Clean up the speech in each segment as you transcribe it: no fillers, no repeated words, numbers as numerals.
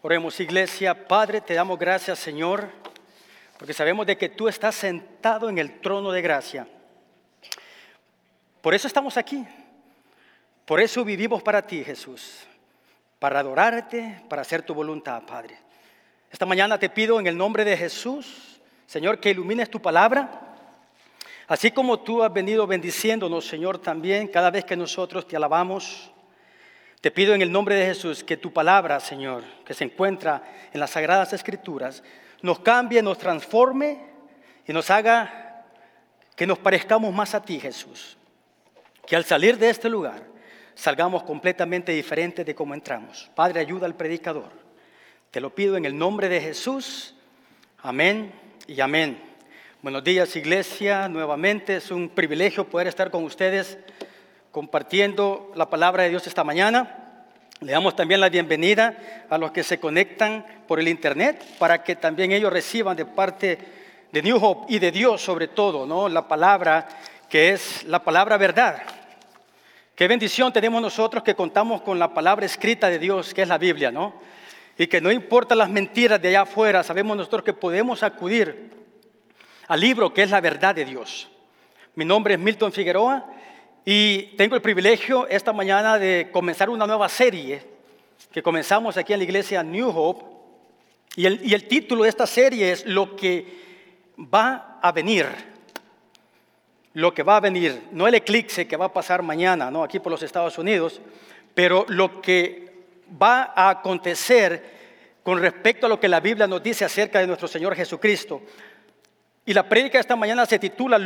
Oremos, iglesia. Padre, te damos gracias, Señor, porque sabemos de que tú estás sentado en el trono de gracia. Por eso estamos aquí. Por eso vivimos para ti, Jesús, para adorarte, para hacer tu voluntad, Padre. Esta mañana te pido en el nombre de Jesús, Señor, que ilumines tu palabra, así como tú has venido bendiciéndonos, Señor, también cada vez que nosotros te alabamos. Te pido en el nombre de Jesús que tu palabra, Señor, que se encuentra en las Sagradas Escrituras, nos cambie, nos transforme y nos haga que nos parezcamos más a ti, Jesús. Que al salir de este lugar salgamos completamente diferentes de cómo entramos. Padre, ayuda al predicador. Te lo pido en el nombre de Jesús. Amén y amén. Buenos días, iglesia. Nuevamente es un privilegio poder estar con ustedes compartiendo la palabra de Dios esta mañana. Le damos también la bienvenida a los que se conectan por el internet para que también ellos reciban de parte de New Hope y de Dios sobre todo, ¿no? La palabra que es la palabra verdad. Qué bendición tenemos nosotros que contamos con la palabra escrita de Dios, que es la Biblia, ¿no? Y que no importa las mentiras de allá afuera, sabemos nosotros que podemos acudir al libro que es la verdad de Dios. Mi nombre es Milton Figueroa. Y tengo el privilegio esta mañana de comenzar una nueva serie que comenzamos aquí en la iglesia New Hope. Y el título de esta serie es Lo que va a venir. Lo que va a venir. No el eclipse que va a pasar mañana, ¿no? Aquí por los Estados Unidos, pero lo que va a acontecer con respecto a lo que la Biblia nos dice acerca de nuestro Señor Jesucristo. Y la prédica de esta mañana se titula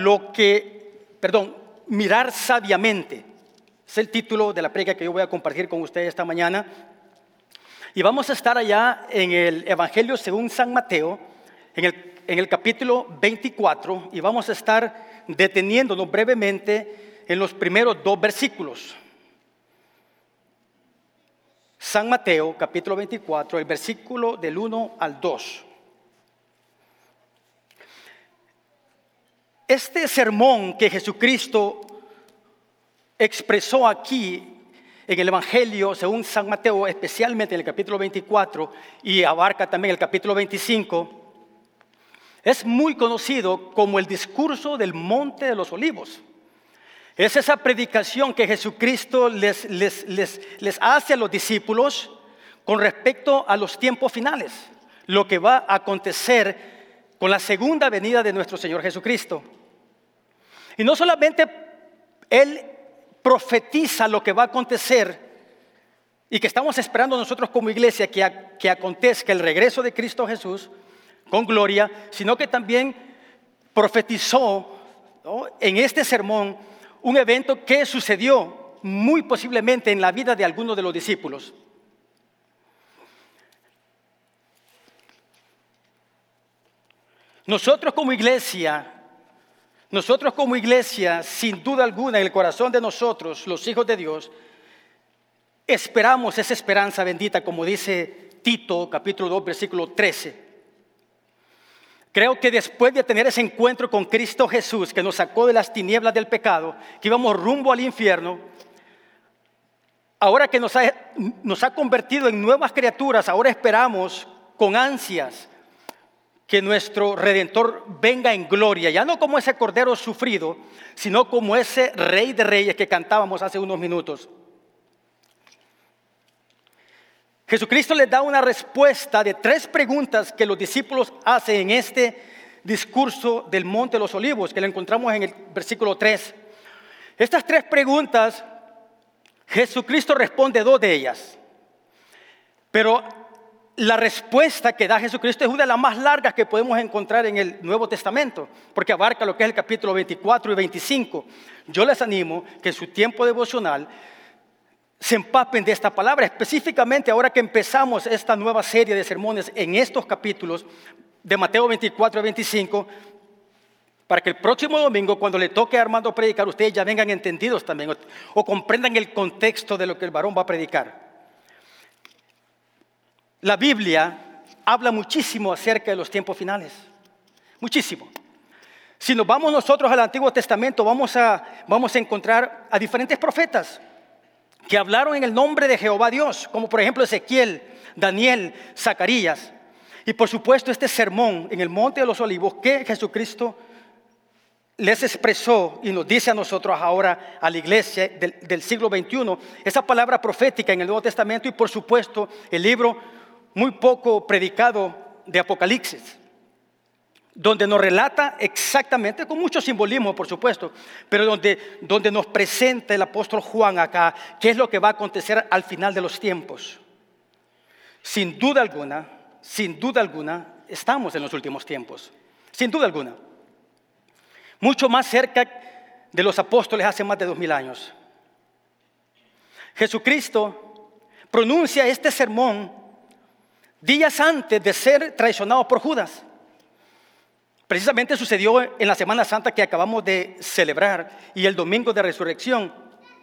Mirar sabiamente. Es el título de la prédica que yo voy a compartir con ustedes esta mañana. Y vamos a estar allá en el Evangelio según San Mateo, en el capítulo 24, y vamos a estar deteniéndonos brevemente en los primeros 2 versículos. San Mateo, capítulo 24, el versículo del 1 al 2. Este sermón que Jesucristo expresó aquí en el Evangelio según San Mateo, especialmente en el capítulo 24 y abarca también el capítulo 25, es muy conocido como el discurso del Monte de los Olivos. Es esa predicación que Jesucristo les hace a los discípulos con respecto a los tiempos finales, lo que va a acontecer con la segunda venida de nuestro Señor Jesucristo. Y no solamente Él profetiza lo que va a acontecer y que estamos esperando nosotros como iglesia que acontezca el regreso de Cristo Jesús con gloria, sino que también profetizó, ¿no?, en este sermón un evento que sucedió muy posiblemente en la vida de algunos de los discípulos. Nosotros como iglesia, sin duda alguna, en el corazón de nosotros, los hijos de Dios, esperamos esa esperanza bendita, como dice Tito, capítulo 2, versículo 13. Creo que después de tener ese encuentro con Cristo Jesús, que nos sacó de las tinieblas del pecado, que íbamos rumbo al infierno, ahora que nos ha convertido en nuevas criaturas, ahora esperamos con ansias que nuestro Redentor venga en gloria, ya no como ese cordero sufrido, sino como ese Rey de Reyes que cantábamos hace unos minutos. Jesucristo les da una respuesta de 3 preguntas que los discípulos hacen en este discurso del Monte de los Olivos, que lo encontramos en el versículo 3. Estas 3 preguntas, Jesucristo responde 2 de ellas, pero la respuesta que da Jesucristo es una de las más largas que podemos encontrar en el Nuevo Testamento, porque abarca lo que es el capítulo 24 y 25. Yo les animo que en su tiempo devocional se empapen de esta palabra, específicamente ahora que empezamos esta nueva serie de sermones en estos capítulos de Mateo 24 y 25, para que el próximo domingo, cuando le toque a Armando predicar, ustedes ya vengan entendidos también o comprendan el contexto de lo que el varón va a predicar. La Biblia habla muchísimo acerca de los tiempos finales, muchísimo. Si nos vamos nosotros al Antiguo Testamento, vamos a encontrar a diferentes profetas que hablaron en el nombre de Jehová Dios, como por ejemplo Ezequiel, Daniel, Zacarías. Y por supuesto este sermón en el Monte de los Olivos que Jesucristo les expresó y nos dice a nosotros ahora, a la iglesia del siglo XXI, esa palabra profética en el Nuevo Testamento y por supuesto el libro muy poco predicado de Apocalipsis, donde nos relata exactamente, con mucho simbolismo por supuesto, pero donde nos presenta el apóstol Juan acá, qué es lo que va a acontecer al final de los tiempos. Sin duda alguna, estamos en los últimos tiempos, sin duda alguna. Mucho más cerca de los apóstoles hace más de 2000 años. Jesucristo pronuncia este sermón días antes de ser traicionado por Judas. Precisamente sucedió en la Semana Santa que acabamos de celebrar y el domingo de resurrección.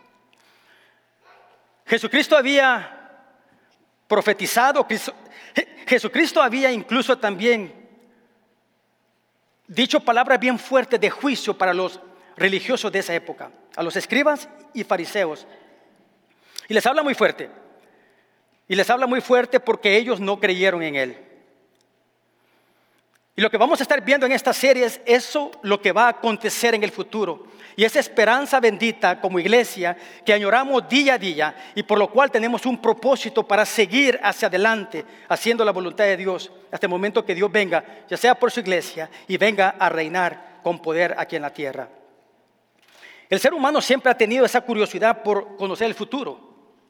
Jesucristo había profetizado, Jesucristo había incluso también dicho palabras bien fuertes de juicio para los religiosos de esa época, a los escribas y fariseos. Y les habla muy fuerte. Y les habla muy fuerte porque ellos no creyeron en Él. Y lo que vamos a estar viendo en esta serie es eso, lo que va a acontecer en el futuro. Y esa esperanza bendita como iglesia que añoramos día a día y por lo cual tenemos un propósito para seguir hacia adelante, haciendo la voluntad de Dios hasta el momento que Dios venga, ya sea por su iglesia y venga a reinar con poder aquí en la tierra. El ser humano siempre ha tenido esa curiosidad por conocer el futuro.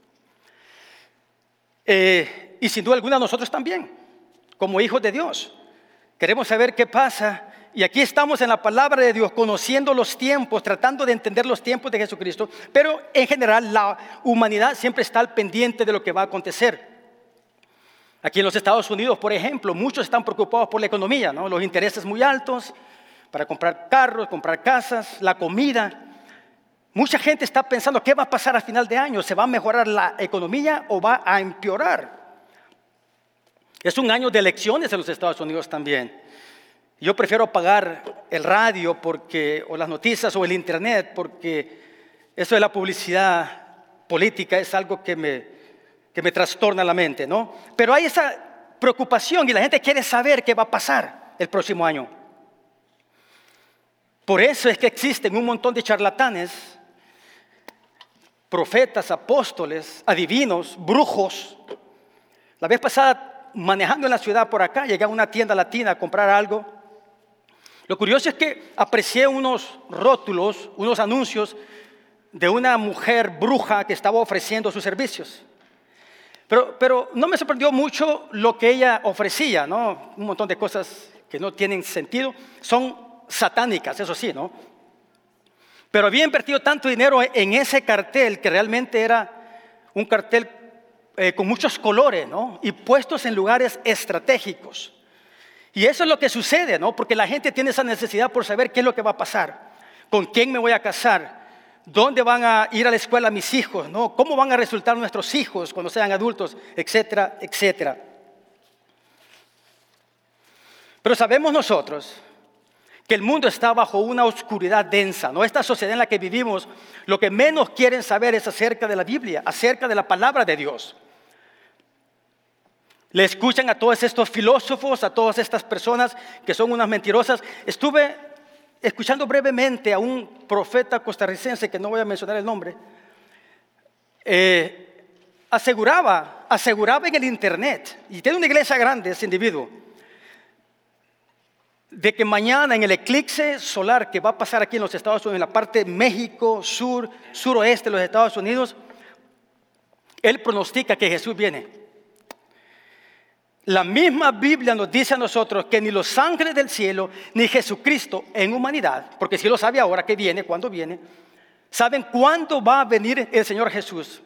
Y sin duda alguna nosotros también, como hijos de Dios. Queremos saber qué pasa y aquí estamos en la palabra de Dios conociendo los tiempos, tratando de entender los tiempos de Jesucristo, pero en general la humanidad siempre está al pendiente de lo que va a acontecer. Aquí en los Estados Unidos, por ejemplo, muchos están preocupados por la economía, ¿no? Los intereses muy altos para comprar carros, comprar casas, la comida. Mucha gente está pensando qué va a pasar a final de año, ¿se va a mejorar la economía o va a empeorar? Es un año de elecciones en los Estados Unidos también. Yo prefiero apagar el radio o las noticias o el internet porque eso de la publicidad política es algo que me trastorna la mente, ¿no? Pero hay esa preocupación y la gente quiere saber qué va a pasar el próximo año. Por eso es que existen un montón de charlatanes, profetas, apóstoles, adivinos, brujos. La vez pasada, manejando en la ciudad por acá, llegué a una tienda latina a comprar algo. Lo curioso es que aprecié unos rótulos, unos anuncios de una mujer bruja que estaba ofreciendo sus servicios. Pero no me sorprendió mucho lo que ella ofrecía, ¿no? Un montón de cosas que no tienen sentido. Son satánicas, eso sí, ¿no? Pero había invertido tanto dinero en ese cartel que realmente era un cartel con muchos colores, ¿no? Y puestos en lugares estratégicos. Y eso es lo que sucede, ¿no? Porque la gente tiene esa necesidad por saber qué es lo que va a pasar, con quién me voy a casar, dónde van a ir a la escuela mis hijos, ¿no? Cómo van a resultar nuestros hijos cuando sean adultos, etcétera, etcétera. Pero sabemos nosotros que el mundo está bajo una oscuridad densa, ¿no? Esta sociedad en la que vivimos, lo que menos quieren saber es acerca de la Biblia, acerca de la palabra de Dios. Le escuchan a todos estos filósofos, a todas estas personas que son unas mentirosas. Estuve escuchando brevemente a un profeta costarricense, que no voy a mencionar el nombre, aseguraba en el internet, y tiene una iglesia grande ese individuo, de que mañana en el eclipse solar que va a pasar aquí en los Estados Unidos, en la parte de México, suroeste de los Estados Unidos, él pronostica que Jesús viene. La misma Biblia nos dice a nosotros que ni los ángeles del cielo, ni Jesucristo en humanidad, porque si lo sabe ahora que viene, cuándo viene, saben cuándo va a venir el Señor Jesús.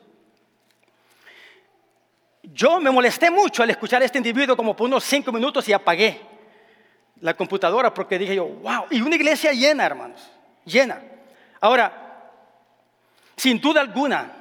Yo me molesté mucho al escuchar a este individuo como por unos 5 minutos y apagué la computadora porque dije yo, wow, y una iglesia llena, hermanos, llena. Ahora, sin duda alguna,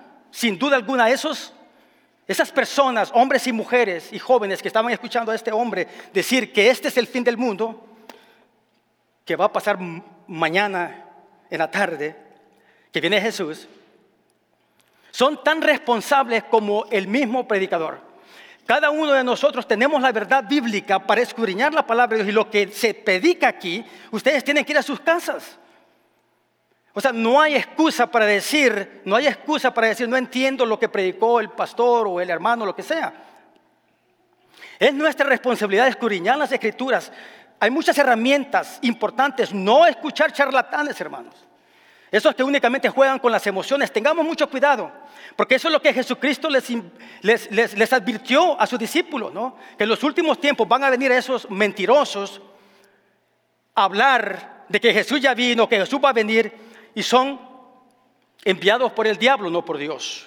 esas personas, hombres y mujeres y jóvenes que estaban escuchando a este hombre decir que este es el fin del mundo, que va a pasar mañana en la tarde, que viene Jesús, Son tan responsables como el mismo predicador. Cada uno de nosotros tenemos la verdad bíblica para escudriñar la palabra de Dios, y lo que se predica aquí, ustedes tienen que ir a sus casas. O sea, no hay excusa para decir, no entiendo lo que predicó el pastor o el hermano, lo que sea. Es nuestra responsabilidad escudriñar las Escrituras. Hay muchas herramientas importantes. No escuchar charlatanes, hermanos. Esos que únicamente juegan con las emociones. Tengamos mucho cuidado, porque eso es lo que Jesucristo les advirtió a sus discípulos, ¿no? Que en los últimos tiempos van a venir esos mentirosos a hablar de que Jesús ya vino, que Jesús va a venir, y son enviados por el diablo, no por Dios.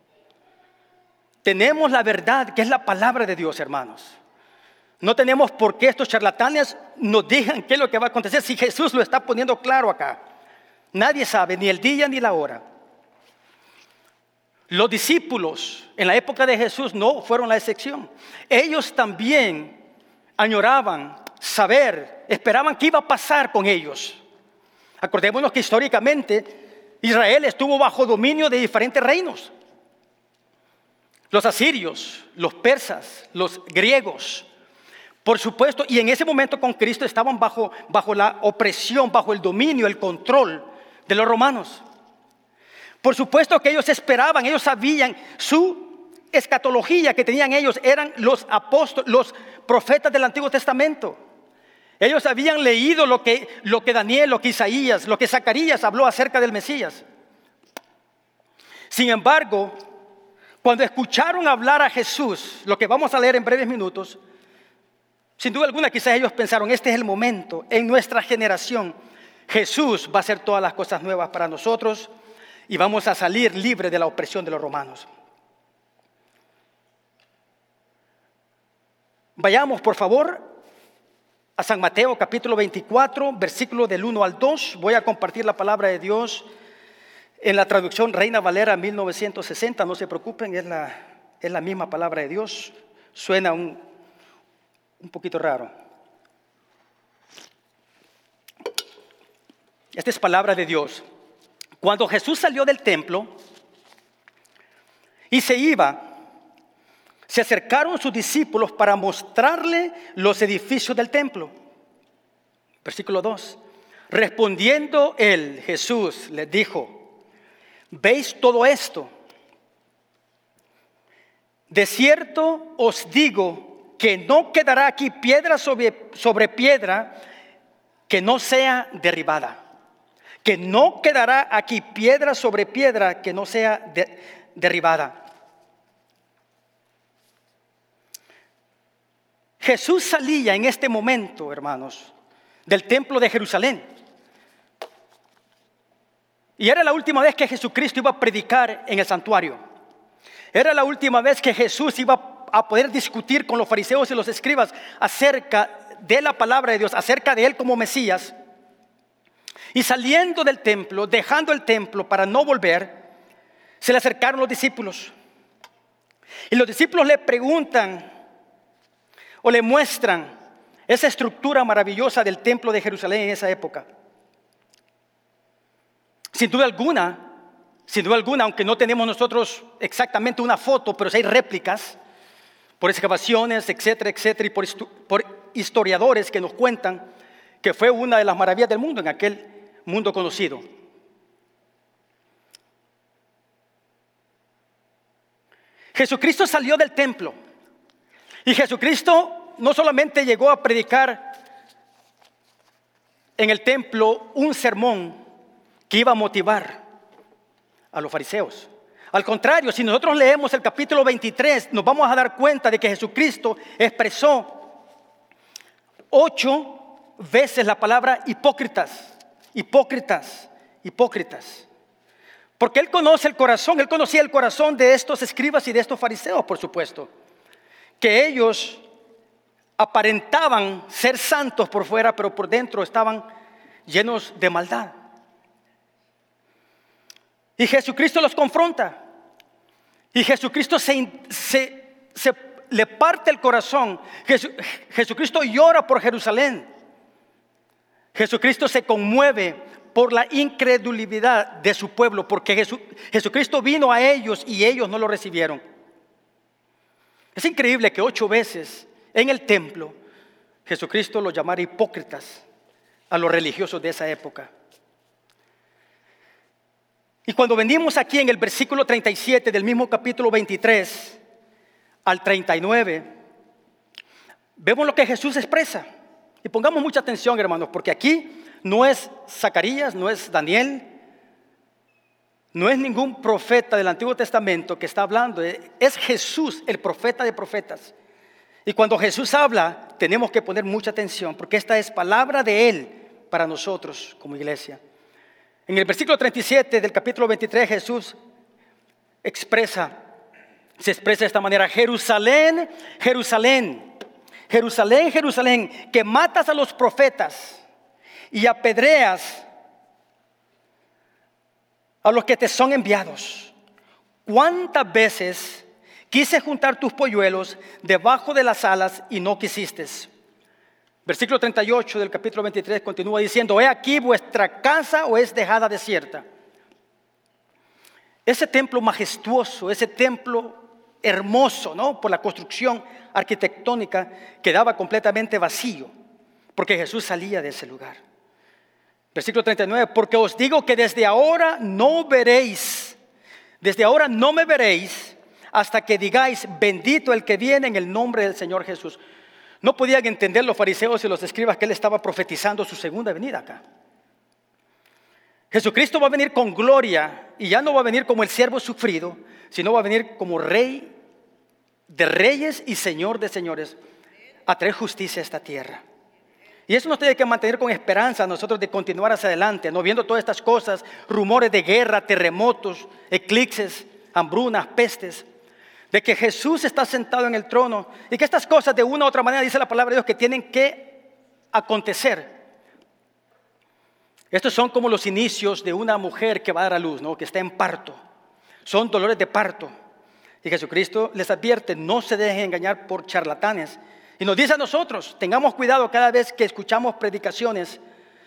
Tenemos la verdad, que es la palabra de Dios, hermanos. No tenemos por qué estos charlatanes nos digan qué es lo que va a acontecer, si Jesús lo está poniendo claro acá. Nadie sabe ni el día ni la hora. Los discípulos en la época de Jesús no fueron la excepción. Ellos también añoraban saber, esperaban qué iba a pasar con ellos. Acordémonos que históricamente Israel estuvo bajo dominio de diferentes reinos. Los asirios, los persas, los griegos, por supuesto, y en ese momento con Cristo estaban bajo la opresión, bajo el dominio, el control de los romanos. Por supuesto que ellos esperaban, ellos sabían, su escatología que tenían ellos eran los apóstoles, los profetas del Antiguo Testamento. Ellos habían leído lo que Daniel, lo que Isaías, lo que Zacarías habló acerca del Mesías. Sin embargo, cuando escucharon hablar a Jesús, lo que vamos a leer en breves minutos, sin duda alguna quizás ellos pensaron, este es el momento, en nuestra generación, Jesús va a hacer todas las cosas nuevas para nosotros y vamos a salir libres de la opresión de los romanos. Vayamos, por favor, a San Mateo capítulo 24, versículo del 1 al 2. Voy a compartir la palabra de Dios en la traducción Reina Valera 1960. No se preocupen, es la misma palabra de Dios. Suena un poquito raro. Esta es palabra de Dios. Cuando Jesús salió del templo y se iba, se acercaron sus discípulos para mostrarle los edificios del templo. Versículo 2. Respondiendo él, Jesús, les dijo: ¿veis todo esto? De cierto os digo que no quedará aquí piedra sobre piedra que no sea derribada. Que no quedará aquí piedra sobre piedra que no sea derribada. Jesús salía en este momento, hermanos, del templo de Jerusalén. Y era la última vez que Jesucristo iba a predicar en el santuario. Era la última vez que Jesús iba a poder discutir con los fariseos y los escribas acerca de la palabra de Dios, acerca de Él como Mesías. Y saliendo del templo, dejando el templo para no volver, se le acercaron los discípulos. Y los discípulos le preguntan o le muestran esa estructura maravillosa del templo de Jerusalén en esa época. Sin duda alguna, aunque no tenemos nosotros exactamente una foto, pero sí hay réplicas por excavaciones, etcétera, etcétera, y por historiadores que nos cuentan que fue una de las maravillas del mundo en aquel mundo conocido. Jesucristo salió del templo y Jesucristo no solamente llegó a predicar en el templo un sermón que iba a motivar a los fariseos. Al contrario, si nosotros leemos el capítulo 23, nos vamos a dar cuenta de que Jesucristo expresó 8 veces la palabra hipócritas. Hipócritas, hipócritas. Porque Él conoce el corazón, Él conocía el corazón de estos escribas y de estos fariseos, por supuesto. Que ellos aparentaban ser santos por fuera, pero por dentro estaban llenos de maldad. Y Jesucristo los confronta. Y Jesucristo le parte el corazón. Jesucristo llora por Jerusalén. Jesucristo se conmueve por la incredulidad de su pueblo, porque Jesucristo vino a ellos y ellos no lo recibieron. Es increíble que 8 veces en el templo Jesucristo los llamara hipócritas a los religiosos de esa época. Y cuando venimos aquí en el versículo 37 del mismo capítulo 23 al 39, vemos lo que Jesús expresa. Y pongamos mucha atención, hermanos, porque aquí no es Zacarías, no es Daniel, no es ningún profeta del Antiguo Testamento que está hablando. Es Jesús, el profeta de profetas. Y cuando Jesús habla, tenemos que poner mucha atención, porque esta es palabra de Él para nosotros como iglesia. En el versículo 37 del capítulo 23, Jesús se expresa de esta manera: Jerusalén, Jerusalén, Jerusalén, Jerusalén, que matas a los profetas y apedreas a los que te son enviados. ¿Cuántas veces quise juntar tus polluelos debajo de las alas y no quisiste? Versículo 38 del capítulo 23 continúa diciendo: he aquí vuestra casa o es dejada desierta. Ese templo majestuoso, ese templo hermoso, ¿no?, por la construcción arquitectónica, quedaba completamente vacío, porque Jesús salía de ese lugar. Versículo 39, porque os digo que desde ahora no veréis, desde ahora no me veréis, hasta que digáis: bendito el que viene en el nombre del Señor Jesús. No podían entender los fariseos y los escribas que Él estaba profetizando su segunda venida acá. Jesucristo va a venir con gloria, y ya no va a venir como el siervo sufrido, sino va a venir como Rey de reyes y Señor de señores, a traer justicia a esta tierra. Y eso nos tiene que mantener con esperanza a nosotros de continuar hacia adelante, no viendo todas estas cosas, rumores de guerra, terremotos, eclipses, hambrunas, pestes, de que Jesús está sentado en el trono y que estas cosas de una u otra manera, dice la palabra de Dios, que tienen que acontecer. Estos son como los inicios de una mujer que va a dar a luz, ¿no?, que está en parto. Son dolores de parto. Y Jesucristo les advierte: no se dejen engañar por charlatanes. Y nos dice a nosotros: tengamos cuidado cada vez que escuchamos predicaciones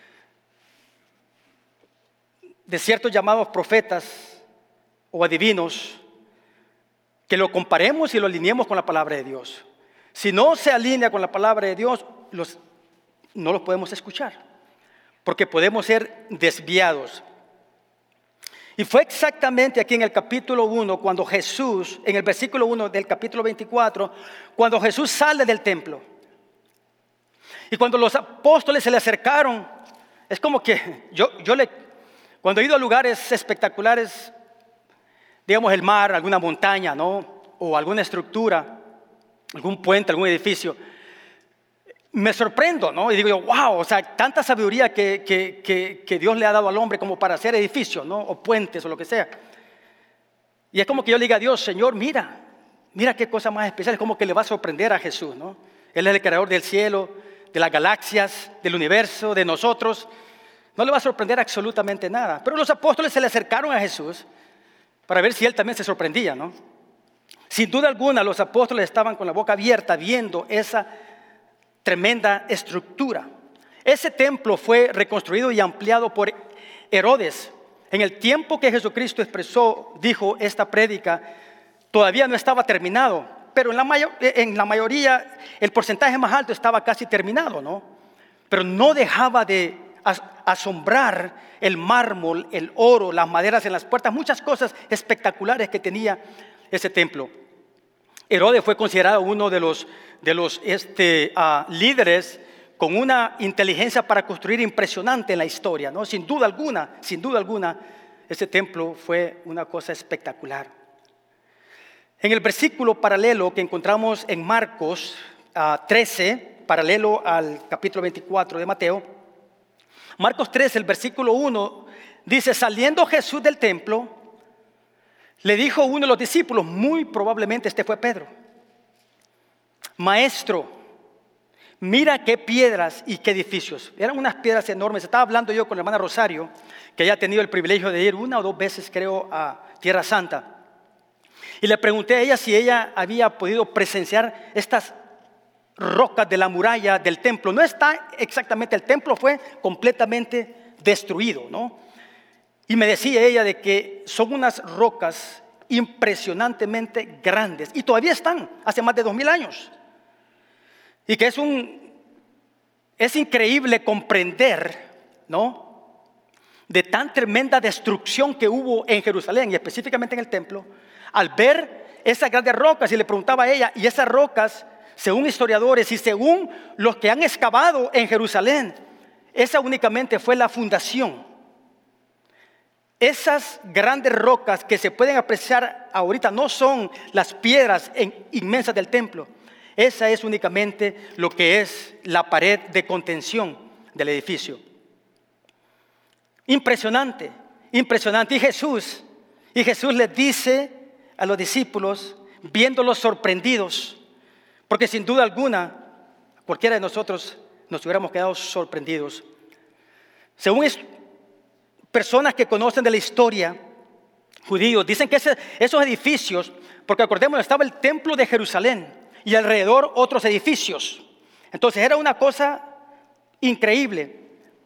de ciertos llamados profetas o adivinos, que lo comparemos y lo alineemos con la palabra de Dios. Si no se alinea con la palabra de Dios, no los podemos escuchar, porque podemos ser desviados. Y fue exactamente aquí en el capítulo 1, cuando Jesús, en el versículo 1 del capítulo 24, cuando Jesús sale del templo. Y cuando los apóstoles se le acercaron, es como que cuando he ido a lugares espectaculares, digamos el mar, alguna montaña, ¿no?, o alguna estructura, algún puente, algún edificio, me sorprendo, ¿no? Y digo yo: wow, o sea, tanta sabiduría que Dios le ha dado al hombre como para hacer edificios, ¿no?, o puentes o lo que sea. Y es como que yo le diga a Dios: Señor, mira qué cosa más especial. Es como que le va a sorprender a Jesús, ¿no? Él es el creador del cielo, de las galaxias, del universo, de nosotros. No le va a sorprender absolutamente nada. Pero los apóstoles se le acercaron a Jesús para ver si Él también se sorprendía, ¿no? Sin duda alguna, los apóstoles estaban con la boca abierta viendo esa tremenda estructura. Ese templo fue reconstruido y ampliado por Herodes. En el tiempo que Jesucristo dijo esta prédica, todavía no estaba terminado, pero en la mayoría, el porcentaje más alto estaba casi terminado, ¿no? Pero no dejaba de asombrar el mármol, el oro, las maderas en las puertas, muchas cosas espectaculares que tenía ese templo. Herodes fue considerado uno de los líderes con una inteligencia para construir impresionante en la historia, ¿no? Sin duda alguna, ese templo fue una cosa espectacular. En el versículo paralelo que encontramos en Marcos 13, paralelo al capítulo 24 de Mateo, Marcos 13, el versículo 1, dice: saliendo Jesús del templo, le dijo uno de los discípulos, muy probablemente este fue Pedro: Maestro, mira qué piedras y qué edificios. Eran unas piedras enormes. Estaba hablando yo con la hermana Rosario, que haya tenido el privilegio de ir 1 o 2 veces, creo, a Tierra Santa. Y le pregunté a ella si ella había podido presenciar estas rocas de la muralla del templo. No está exactamente, el templo fue completamente destruido, ¿no? Y me decía ella de que son unas rocas impresionantemente grandes y todavía están, hace más de 2000 años. Y que es increíble comprender, ¿no?, de tan tremenda destrucción que hubo en Jerusalén y específicamente en el templo, al ver esas grandes rocas. Y le preguntaba a ella, y esas rocas, según historiadores y según los que han excavado en Jerusalén, esa únicamente fue la fundación. Esas grandes rocas que se pueden apreciar ahorita no son las piedras inmensas del templo. Esa es únicamente lo que es la pared de contención del edificio. Impresionante, impresionante. Y Jesús les dice a los discípulos, viéndolos sorprendidos, porque sin duda alguna, cualquiera de nosotros nos hubiéramos quedado sorprendidos. Según personas que conocen de la historia, judíos, dicen que esos edificios, porque acordémonos, estaba el templo de Jerusalén y alrededor otros edificios. Entonces era una cosa increíble,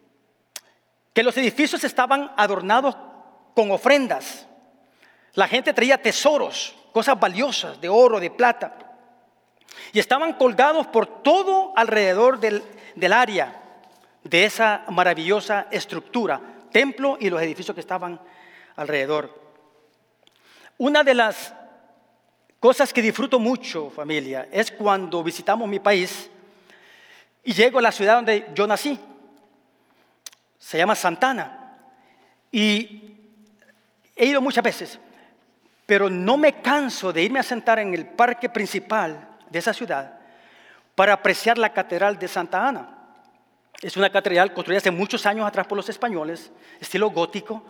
que los edificios estaban adornados con ofrendas. La gente traía tesoros, cosas valiosas, de oro, de plata, y estaban colgados por todo alrededor del área de esa maravillosa estructura, templo y los edificios que estaban alrededor. Una de las cosas que disfruto mucho, familia, es cuando visitamos mi país y llego a la ciudad donde yo nací. Se llama Santa Ana. Y he ido muchas veces, pero no me canso de irme a sentar en el parque principal de esa ciudad para apreciar la catedral de Santa Ana. Es una catedral construida hace muchos años atrás por los españoles, estilo gótico.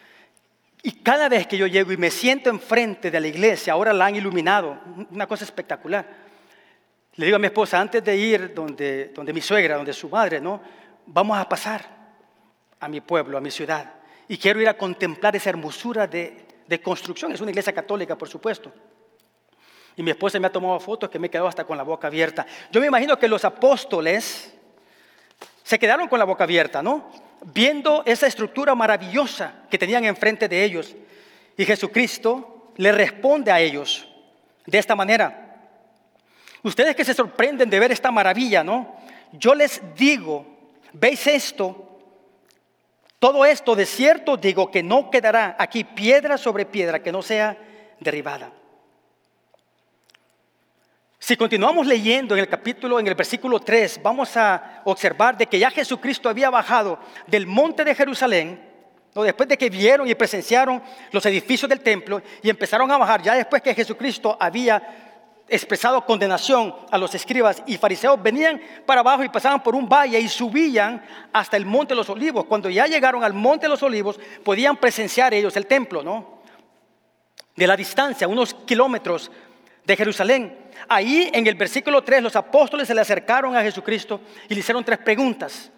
Y cada vez que yo llego y me siento enfrente de la iglesia, ahora la han iluminado, una cosa espectacular. Le digo a mi esposa, antes de ir donde mi suegra, donde su madre, ¿no?, vamos a pasar a mi pueblo, a mi ciudad. Y quiero ir a contemplar esa hermosura de construcción. Es una iglesia católica, por supuesto. Y mi esposa me ha tomado fotos que me he quedado hasta con la boca abierta. Yo me imagino que los apóstoles se quedaron con la boca abierta, ¿no?, viendo esa estructura maravillosa que tenían enfrente de ellos. Y Jesucristo le responde a ellos de esta manera. Ustedes que se sorprenden de ver esta maravilla, ¿no?, yo les digo, ¿veis esto? Todo esto de cierto digo que no quedará aquí piedra sobre piedra que no sea derribada. Si continuamos leyendo en el versículo 3, vamos a observar de que ya Jesucristo había bajado del monte de Jerusalén, ¿no?, después de que vieron y presenciaron los edificios del templo y empezaron a bajar, ya después que Jesucristo había expresado condenación a los escribas y fariseos, venían para abajo y pasaban por un valle y subían hasta el monte de los olivos. Cuando ya llegaron al monte de los olivos, podían presenciar ellos el templo, ¿no?, de la distancia, unos kilómetros de Jerusalén. Ahí en el versículo 3 los apóstoles se le acercaron a Jesucristo y le hicieron tres preguntas.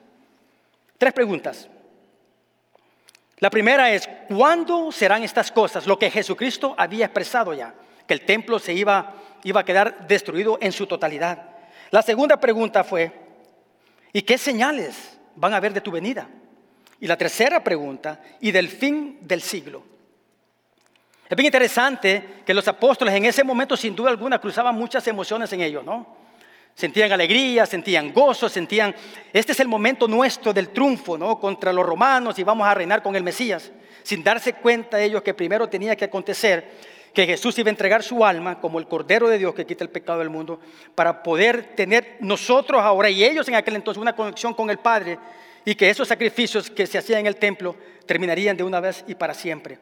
La primera es, ¿cuándo serán estas cosas? Lo que Jesucristo había expresado ya, que el templo se iba a quedar destruido en su totalidad. La segunda pregunta fue, ¿y qué señales van a haber de tu venida? Y la tercera pregunta, ¿y del fin del siglo? Es bien interesante que los apóstoles en ese momento, sin duda alguna, cruzaban muchas emociones en ellos, ¿no? Sentían alegría, sentían gozo, sentían, este es el momento nuestro del triunfo, ¿no?, contra los romanos, y vamos a reinar con el Mesías, sin darse cuenta ellos que primero tenía que acontecer que Jesús iba a entregar su alma como el Cordero de Dios que quita el pecado del mundo, para poder tener nosotros ahora y ellos en aquel entonces una conexión con el Padre, y que esos sacrificios que se hacían en el templo terminarían de una vez y para siempre.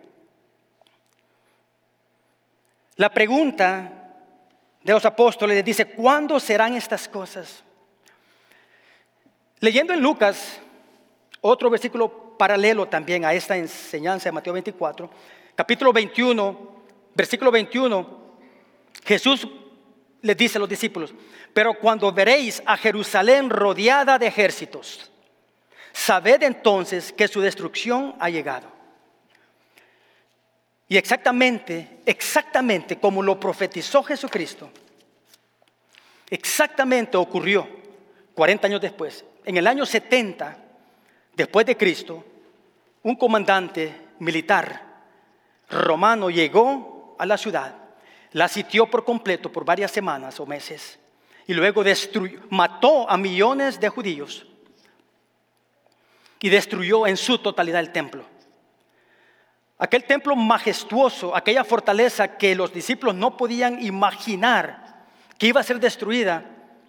La pregunta de los apóstoles les dice, ¿cuándo serán estas cosas? Leyendo en Lucas, otro versículo paralelo también a esta enseñanza de Mateo 24, capítulo 21, versículo 21, Jesús les dice a los discípulos, pero cuando veréis a Jerusalén rodeada de ejércitos, sabed entonces que su destrucción ha llegado. Y exactamente como lo profetizó Jesucristo, exactamente ocurrió 40 años después. En el año 70, después de Cristo, un comandante militar romano llegó a la ciudad, la sitió por completo por varias semanas o meses y luego mató a millones de judíos y destruyó en su totalidad el templo. Aquel templo majestuoso, aquella fortaleza que los discípulos no podían imaginar que iba a ser destruida,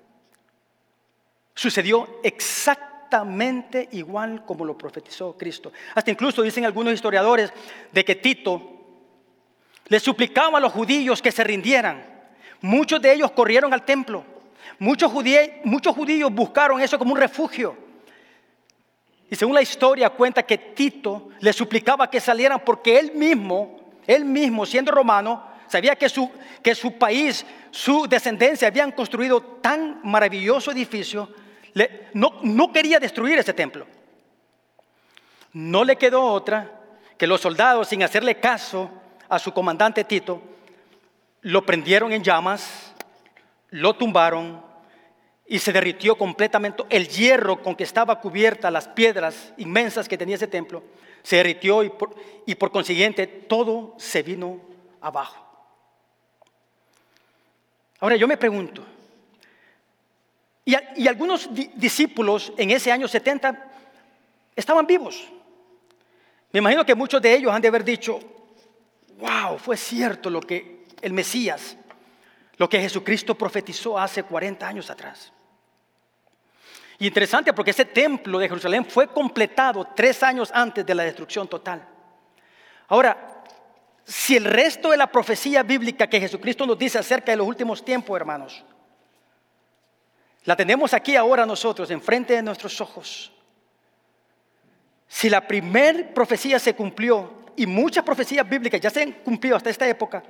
sucedió exactamente igual como lo profetizó Cristo. Hasta incluso dicen algunos historiadores de que Tito le suplicaba a los judíos que se rindieran. Muchos de ellos corrieron al templo. Muchos judíos buscaron eso como un refugio. Y según la historia cuenta que Tito le suplicaba que salieran porque él mismo siendo romano, sabía que su país, su descendencia habían construido tan maravilloso edificio. No quería destruir ese templo. No le quedó otra que los soldados, sin hacerle caso a su comandante Tito, lo prendieron en llamas, lo tumbaron y se derritió completamente. El hierro con que estaba cubierta, las piedras inmensas que tenía ese templo, se derritió y por consiguiente todo se vino abajo. Ahora yo me pregunto, y algunos discípulos en ese año 70 estaban vivos. Me imagino que muchos de ellos han de haber dicho: wow, fue cierto lo que el Mesías, lo que Jesucristo profetizó hace 40 años atrás. Y interesante porque ese templo de Jerusalén fue completado 3 años antes de la destrucción total. Ahora, si el resto de la profecía bíblica que Jesucristo nos dice acerca de los últimos tiempos, hermanos, la tenemos aquí ahora nosotros, enfrente de nuestros ojos. Si la primer profecía se cumplió y muchas profecías bíblicas ya se han cumplido hasta esta época,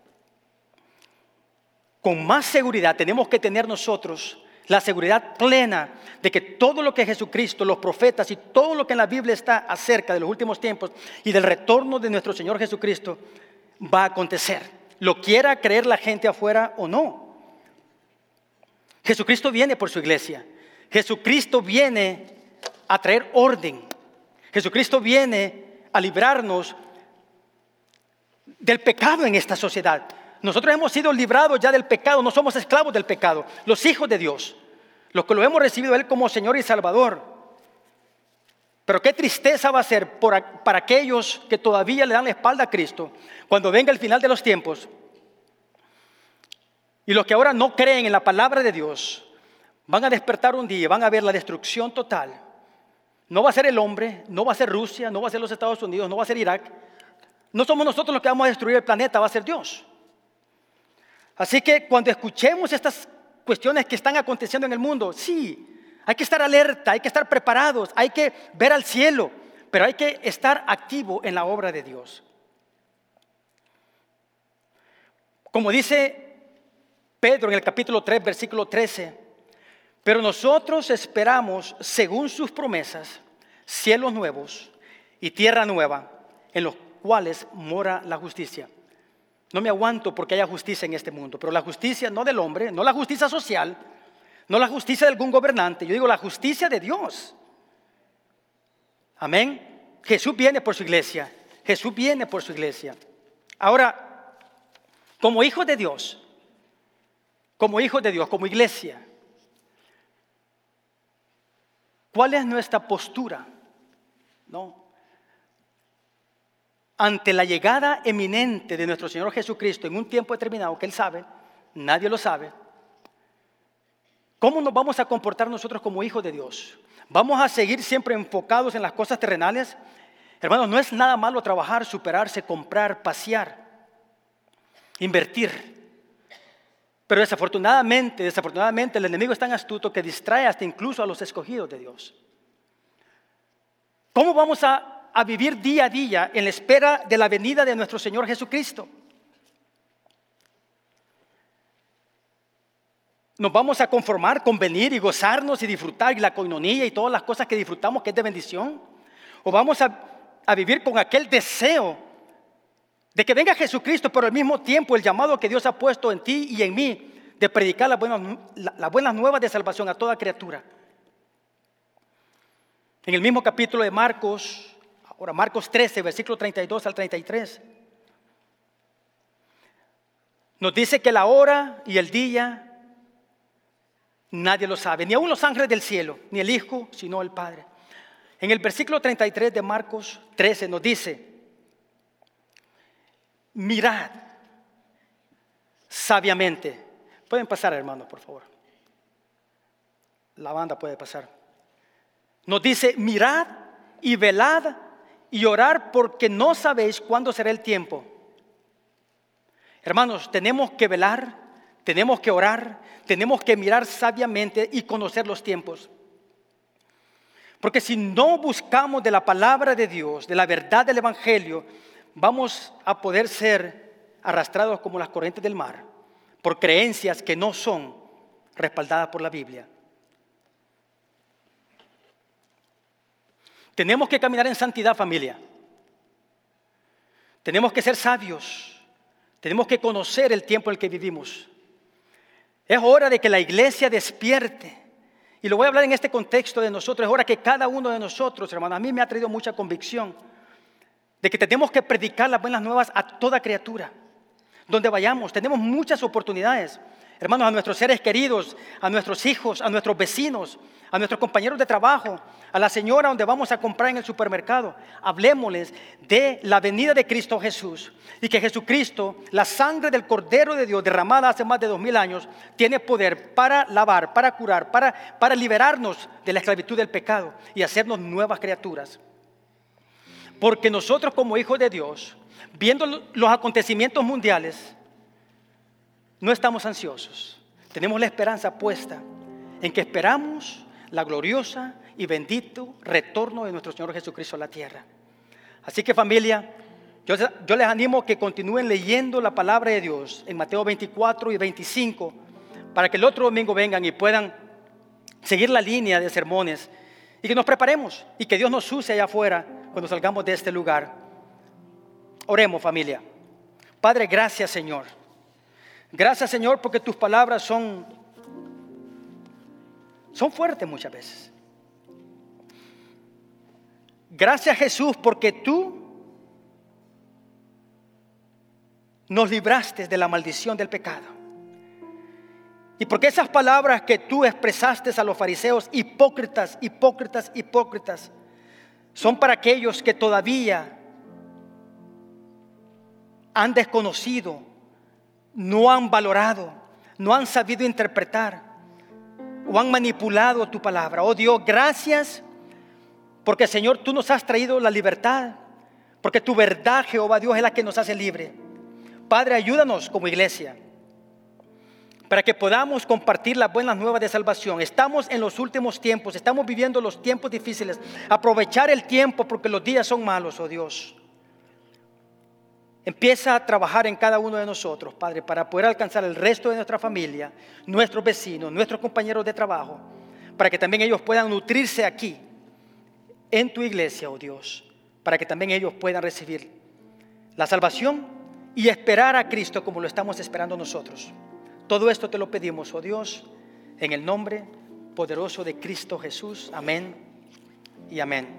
con más seguridad tenemos que tener nosotros la seguridad plena de que todo lo que Jesucristo, los profetas y todo lo que en la Biblia está acerca de los últimos tiempos y del retorno de nuestro Señor Jesucristo va a acontecer. Lo quiera creer la gente afuera o no. Jesucristo viene por su iglesia. Jesucristo viene a traer orden. Jesucristo viene a librarnos del pecado en esta sociedad. Nosotros hemos sido librados ya del pecado, no somos esclavos del pecado, los hijos de Dios, los que lo hemos recibido a Él como Señor y Salvador. Pero qué tristeza va a ser para aquellos que todavía le dan la espalda a Cristo cuando venga el final de los tiempos. Y los que ahora no creen en la palabra de Dios van a despertar un día y van a ver la destrucción total. No va a ser el hombre, no va a ser Rusia, no va a ser los Estados Unidos, no va a ser Irak. No somos nosotros los que vamos a destruir el planeta, va a ser Dios. Así que cuando escuchemos estas cuestiones que están aconteciendo en el mundo, sí, hay que estar alerta, hay que estar preparados, hay que ver al cielo, pero hay que estar activo en la obra de Dios. Como dice Pedro en el capítulo 3, versículo 13, pero nosotros esperamos, según sus promesas, cielos nuevos y tierra nueva, en los cuales mora la justicia. No me aguanto porque haya justicia en este mundo, pero la justicia no del hombre, no la justicia social, no la justicia de algún gobernante, yo digo la justicia de Dios. Amén. Jesús viene por su iglesia, Jesús viene por su iglesia. Ahora, como hijos de Dios, como iglesia, ¿cuál es nuestra postura? ¿No? Ante la llegada eminente de nuestro Señor Jesucristo en un tiempo determinado que Él sabe, nadie lo sabe. ¿Cómo nos vamos a comportar nosotros como hijos de Dios? ¿Vamos a seguir siempre enfocados en las cosas terrenales? Hermanos, no es nada malo trabajar, superarse, comprar, pasear, invertir. Pero desafortunadamente el enemigo es tan astuto que distrae hasta incluso a los escogidos de Dios. ¿Cómo vamos a vivir día a día en la espera de la venida de nuestro Señor Jesucristo? ¿Nos vamos a conformar con venir y gozarnos y disfrutar y la coinonía y todas las cosas que disfrutamos que es de bendición? ¿O vamos a vivir con aquel deseo de que venga Jesucristo, pero al mismo tiempo el llamado que Dios ha puesto en ti y en mí de predicar las buenas nuevas de salvación a toda criatura? En el mismo capítulo de Marcos, Ahora, Marcos 13, versículo 32 al 33. Nos dice que la hora y el día nadie lo sabe, ni aun los ángeles del cielo, ni el Hijo, sino el Padre. En el versículo 33 de Marcos 13 nos dice: mirad sabiamente. Pueden pasar, hermanos, por favor. La banda puede pasar. Nos dice: mirad y velad y orad, porque no sabéis cuándo será el tiempo. Hermanos, tenemos que velar, tenemos que orar, tenemos que mirar sabiamente y conocer los tiempos. Porque si no buscamos de la palabra de Dios, de la verdad del Evangelio, vamos a poder ser arrastrados como las corrientes del mar por creencias que no son respaldadas por la Biblia. Tenemos que caminar en santidad, familia. Tenemos que ser sabios. Tenemos que conocer el tiempo en el que vivimos. Es hora de que la iglesia despierte. Y lo voy a hablar en este contexto de nosotros. Es hora que cada uno de nosotros, hermanos, a mí me ha traído mucha convicción de que tenemos que predicar las buenas nuevas a toda criatura. Donde vayamos, tenemos muchas oportunidades. Hermanos, a nuestros seres queridos, a nuestros hijos, a nuestros vecinos, a nuestros compañeros de trabajo, a la señora donde vamos a comprar en el supermercado. Hablemosles de la venida de Cristo Jesús y que Jesucristo, la sangre del Cordero de Dios derramada hace más de 2000 años, tiene poder para lavar, para curar, para liberarnos de la esclavitud del pecado y hacernos nuevas criaturas. Porque nosotros como hijos de Dios, viendo los acontecimientos mundiales, no estamos ansiosos. Tenemos la esperanza puesta en que esperamos la gloriosa y bendito retorno de nuestro Señor Jesucristo a la tierra. Así que, familia, yo les animo a que continúen leyendo la palabra de Dios en Mateo 24 y 25 para que el otro domingo vengan y puedan seguir la línea de sermones y que nos preparemos y que Dios nos use allá afuera cuando salgamos de este lugar. Oremos, familia. Padre, gracias, Señor. Gracias, Señor, porque tus palabras son fuertes muchas veces. Gracias, Jesús, porque tú nos libraste de la maldición del pecado. Y porque esas palabras que tú expresaste a los fariseos, hipócritas, son para aquellos que todavía han desconocido, no han valorado, no han sabido interpretar o han manipulado tu palabra. Oh Dios, gracias porque, Señor, tú nos has traído la libertad, porque tu verdad, Jehová Dios, es la que nos hace libre. Padre, ayúdanos como iglesia para que podamos compartir las buenas nuevas de salvación. Estamos en los últimos tiempos, estamos viviendo los tiempos difíciles. Aprovechar el tiempo porque los días son malos, oh Dios. Empieza a trabajar en cada uno de nosotros, Padre, para poder alcanzar el resto de nuestra familia, nuestros vecinos, nuestros compañeros de trabajo, para que también ellos puedan nutrirse aquí, en tu iglesia, oh Dios, para que también ellos puedan recibir la salvación y esperar a Cristo como lo estamos esperando nosotros. Todo esto te lo pedimos, oh Dios, en el nombre poderoso de Cristo Jesús. Amén y amén.